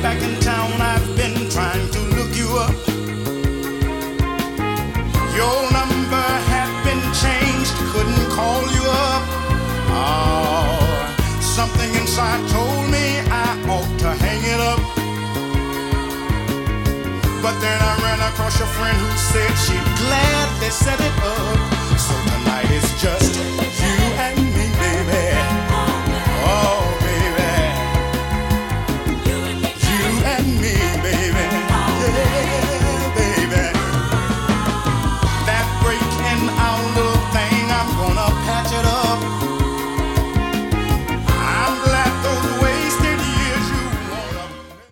back in town, I've been trying to look you up. Your number had been changed, couldn't call you up. Oh, something inside told me I ought to hang it up. But then I ran across your friend who said she'd gladly set it up. So tonight is just